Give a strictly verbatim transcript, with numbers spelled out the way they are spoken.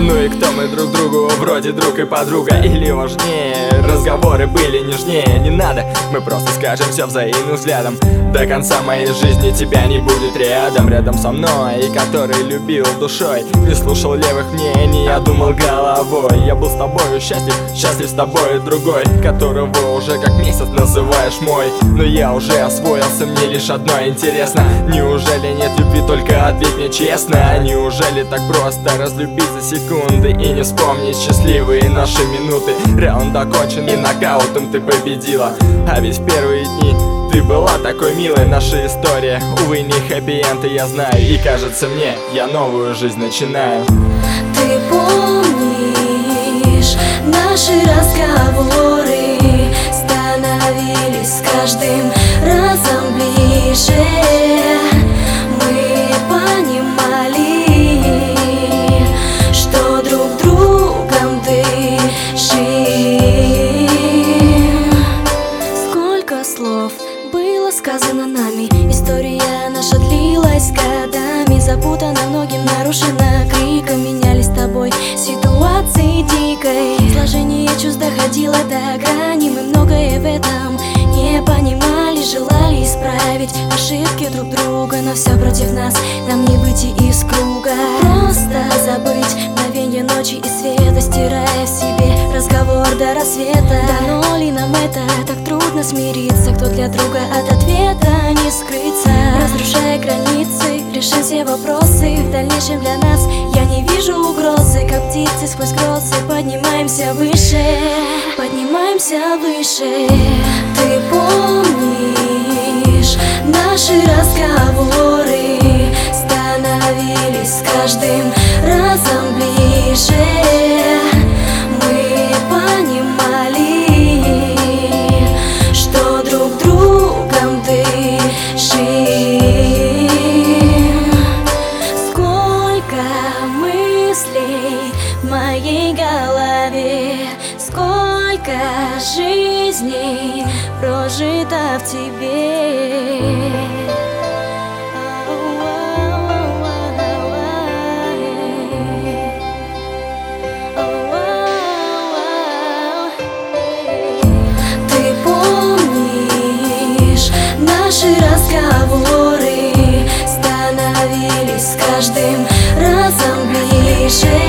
Ну и кто мы друг другу, вроде друг и подруга. Или важнее, разговоры были нежнее. Не надо, мы просто скажем все взаимным взглядом. До конца моей жизни тебя не будет рядом. Рядом со мной, и который любил душой, не слушал левых мнений, я думал головой. Я был с тобою счастлив, счастлив с тобой другой, которого уже как месяц называешь мой. Но я уже освоился, мне лишь одно интересно: неужели нет любви, только ответь мне честно. Неужели так просто разлюбить за секунды и не вспомнить счастливые наши минуты? Раунд окончен и нокаутом ты победила, а ведь в первые дни ты была такой милой. Наша история, увы, не хэппи-энд, и я знаю. И кажется мне, я новую жизнь начинаю. Ты помнишь, наши разговоры становились с каждым разом ближе. Мы понимали, что друг другом дышим. Сколько слов было сказано нами, история наша длилась годами, запутана многим, нарушена криком. Менялись с тобой ситуации дикой, сложение чувств доходило до грани. Мы многое в этом не понимали, желали исправить ошибки друг друга, но все против нас, нам не выйти из круга. Просто забыть мгновенье ночи и света, стирая в себе разговор до рассвета. Дано ли нам это, так трудно смириться, кто для друга от ответа не скрыться. Разрушая границы, решим все вопросы, в дальнейшем для нас я не вижу угрозы. Как птицы сквозь грозы поднимаемся выше, поднимаемся выше. Ты помнишь, наши разговоры становились с каждым разом ближе. Мы понимали, что друг другом дышим. Сколько мыслей в моей голове, сколько жизней прожито в тебе. Ты помнишь, наши разговоры становились с каждым разом ближе.